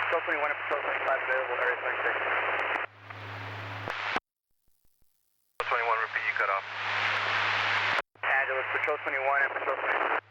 Patrol 21 and Patrol 25 available, area 26. 21, repeat, you cut off. Angeles, Patrol 21 and Patrol 25.